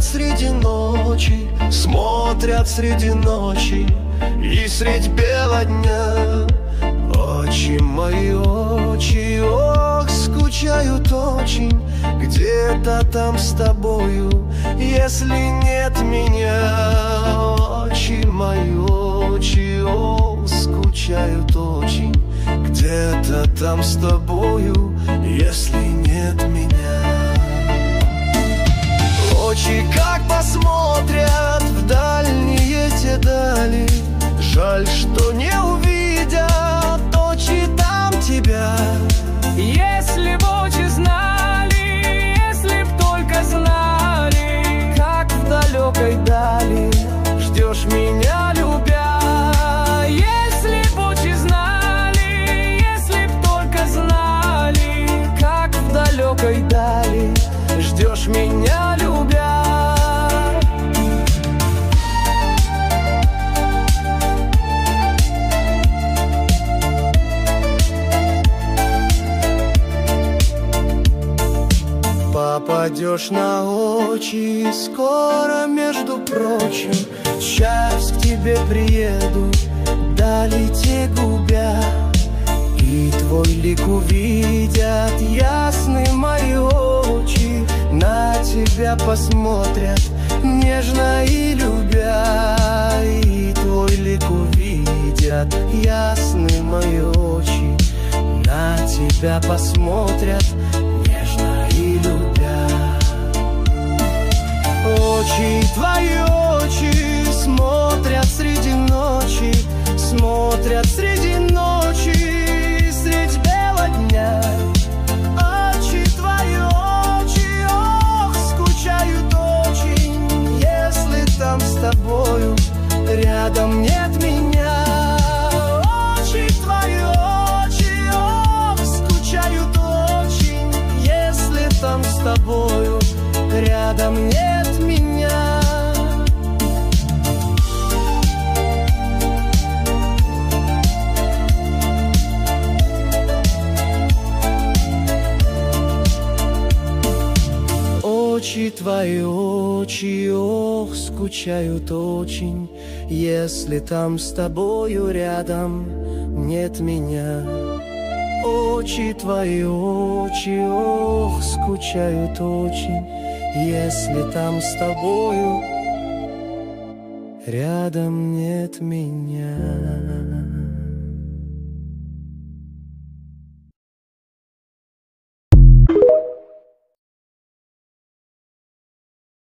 смотрят среди ночи, смотрят среди ночи и средь бела дня. Очи мои, очи, ох, скучают очень где-то там с тобою, если нет меня. Очи мои, очи, ох, скучают очень где-то там с тобою, если нет меня. Очи как посмотрят в дальние те дали, жаль, что не увидят очи там тебя. Если б очи знали, если б только знали, как в далекой дали ждешь меня, любя. Если б очи знали, если б только знали, как в далекой дали ждешь меня, любя. Попадешь на очи скоро, между прочим, сейчас к тебе приеду, дали те губя, и твой лик увидят ясны мои очи, на тебя посмотрят нежно и любя, и твой лик увидят ясны мои очи, на тебя посмотрят нежно и любя. Очи твои, очи смотрят среди ночи, смотрят среди ночи, средь бела дня. Очи твои, очи, ох, скучают очень, если там с тобою рядом нет меня. Очи твои, очи, ох, скучают очень, если там с тобою рядом нет меня. Очи твои, очи, ох, скучают очень, если там с тобою рядом нет меня. Очи твои, очи, ох, скучают очень, если там с тобою рядом нет меня.